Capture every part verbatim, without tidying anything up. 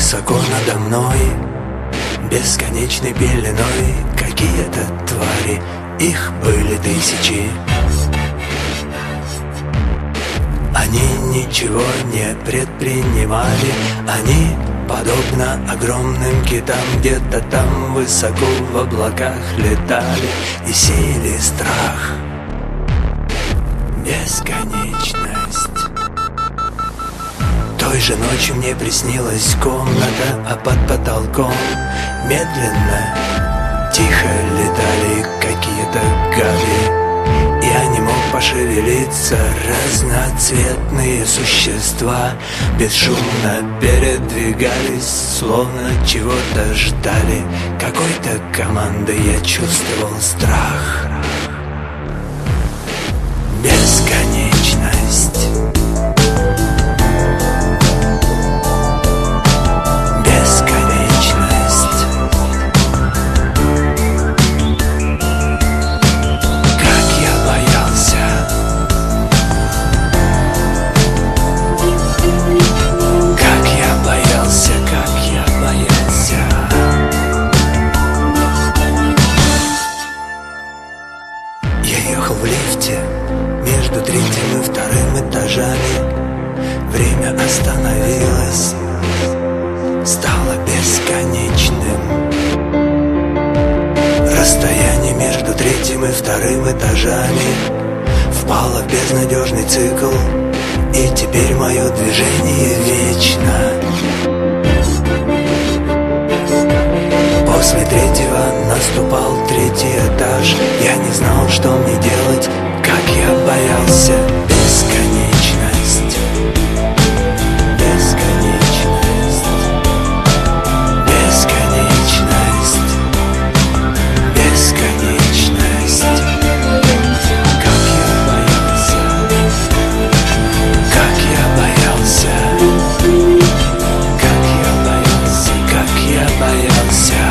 высоко надо мной, бесконечной пеленой, какие-то твари, их были тысячи. Они ничего не предпринимали, они, подобно огромным китам, где-то там высоко в облаках летали и сеяли страх. Бесконечность. Той же ночью мне приснилась комната, а под потолком медленно, тихо летали какие-то гады. Я не мог пошевелиться, разноцветные существа бесшумно передвигались, словно чего-то ждали. Какой-то команды я чувствовал страх. Бесконечность. Бесконечность. Как я боялся. Как я боялся, как я боялся. Я ехал в лифте между третьим и вторым этажами. Время остановилось, стало бесконечным. Расстояние между третьим и вторым этажами впало в безнадежный цикл, и теперь мое движение вечно. После третьего наступал третий этаж. Я не знал, что мне делать, как я боялся. Бесконечность. Бесконечность. Бесконечность. Бесконечность. Как я боялся. Как я боялся. Как я боялся. Как я боялся.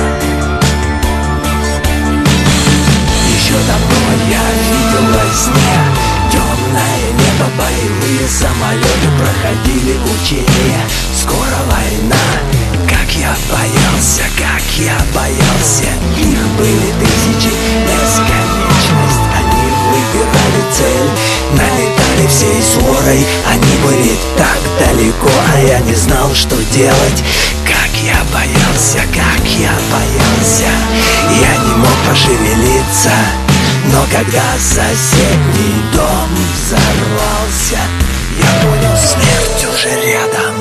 Еще давно я видел во сне темное небо, боевые самолеты проходили учения. Скоро война. Как я боялся, как я боялся. Их были тысячи, бесконечность. Они выбирали цель, налетали всей сворой. Они были так далеко, а я не знал, что делать. Как я боялся, как я боялся. Я не мог пошевелиться, но когда соседний дом взорвался, я понял, смерть уже рядом.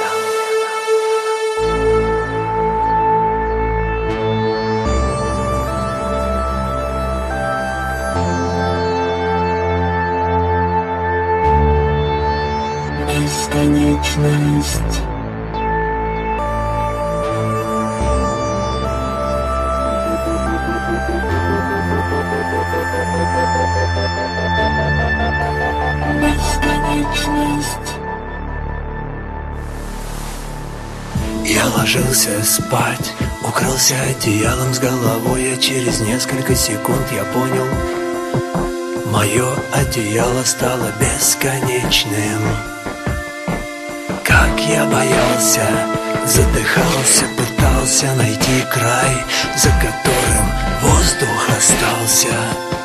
Бесконечность. Я ложился спать, укрылся одеялом с головой, а через несколько секунд я понял, мое одеяло стало бесконечным. Как я боялся, задыхался, пытался найти край, за которым воздух остался.